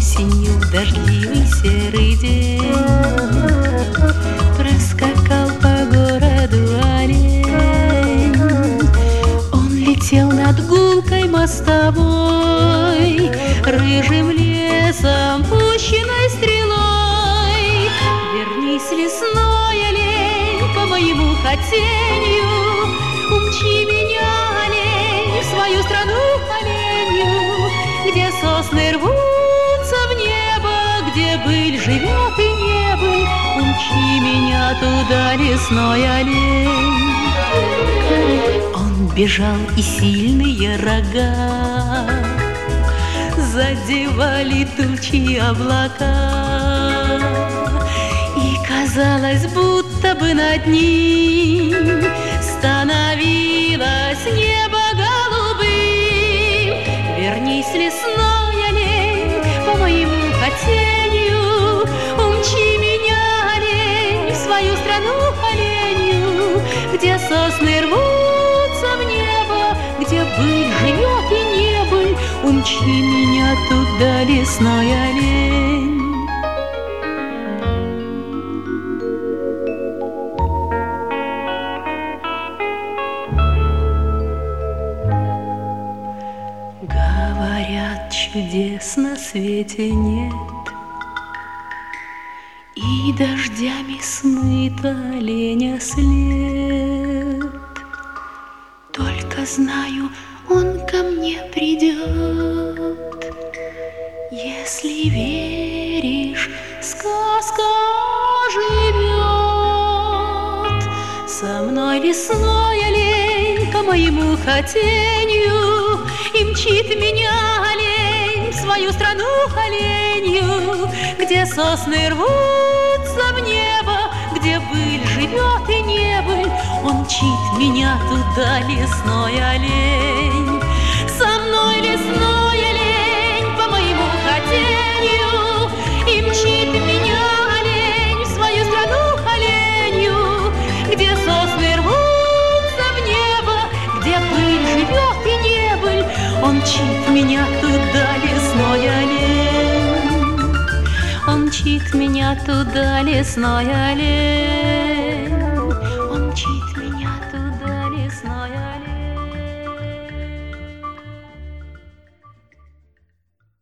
осенью в дождливый серый день проскакал по городу олень. Он летел над гулкой мостовой, рыжим лесом, пущенной стрелой. Вернись, лесной олень, по моему хотению, умчи меня, олень, в свою страну оленью, где сосны рвутся в небо, где быль живет и не быль. Умчи меня туда, лесной олень. Он бежал, и сильные рога задевали тучи облака, и казалось, будто бы над ним становилось небо голубым. Вернись, лесной олень, по моему хотению, умчи меня, олень, в свою страну оленью, где сосны рвутся в небо, где быль живет и не быль. Умчи меня туда, лесной олень. Говорят, чудес на свете нет, и дождями смыт оленя след. Только знаю, он ко мне придет. Если веришь, сказка живет. Со мной лесной олень, по моему хотению, и мчит меня олень в свою страну оленью, где сосны рвутся в небо, где быль живет и не быль. Он мчит меня туда, лесной олень. Со мной лесной олень, по моему хотению, и мчит меня олень в свою страну оленью, где сосны рвутся в небо, где быль живет и не быль. Он мчит меня туда, лесной олень. Он мчит меня туда, лесной олень.